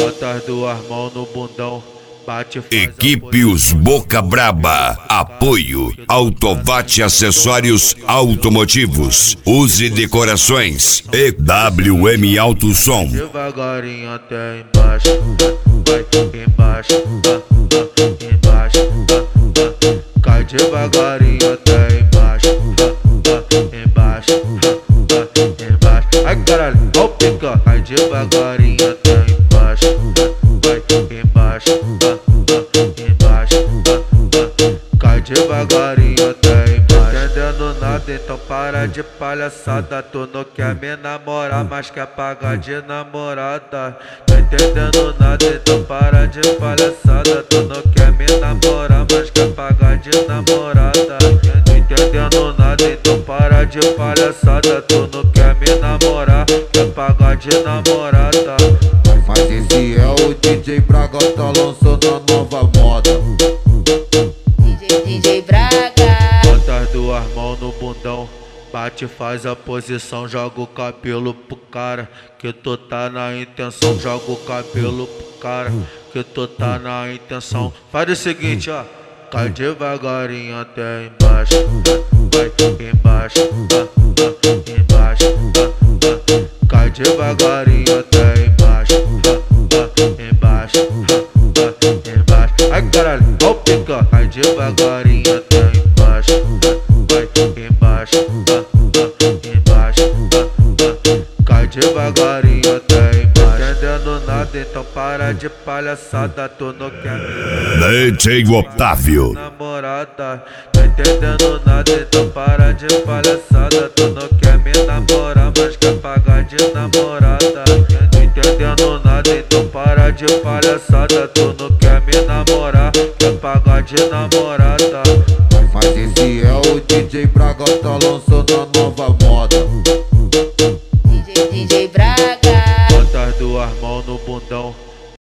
Bota as duas mãos no bundão, bate, faz Equipe Os Boca Braba. Apoio Autovate Acessórios Automotivos. Use Decorações. EWM Alto Som. devagarinho até embaixo, vai embaixo, embaixo, cai devagarinho até embaixo, embaixo, embaixo. Ai caralho, ó o pica, cai devagarinho até embaixo, vai embaixo, embaixo, cai devagarinho até embaixo. Entendendo nada, então para de palhaçada. Tu não quer me namorar, mas quer pagar de namorada. Tá entendendo nada, então para de palhaçada. Tu não quer me namorar, mas quer pagar de namorada. Não entendendo nada, então para de palhaçada. Tu não quer me namorar, quer pagar de namorada. Mas esse é o DJ Braga, tá lançando a nova moda. DJ Braga. Bota as duas mãos no bundão, bate, faz a posição, joga o cabelo pro cara, que tu tá na intenção. Joga o cabelo pro cara, que tu tá na intenção. Faz o seguinte, ó, cai devagarinho até embaixo, vai embaixo, embaixo, cai devagarinho até embaixo, embaixo, embaixo. Ai caralho, ó o pica, cai devagarinho até embaixo, vai embaixo, embaixo, cai devagarinho até embaixo. Entendendo nada, então para de palhaçada. Tu não quer DJ Otávio. namorada. Tá entendendo nada, então para de palhaçada. Tu não quer me namorar, mas quer pagar de namorada. Não entendendo nada, então para de palhaçada. Tu não quer me namorar, quer pagar de namorada. Mas esse é o DJ Braga, tá lançando a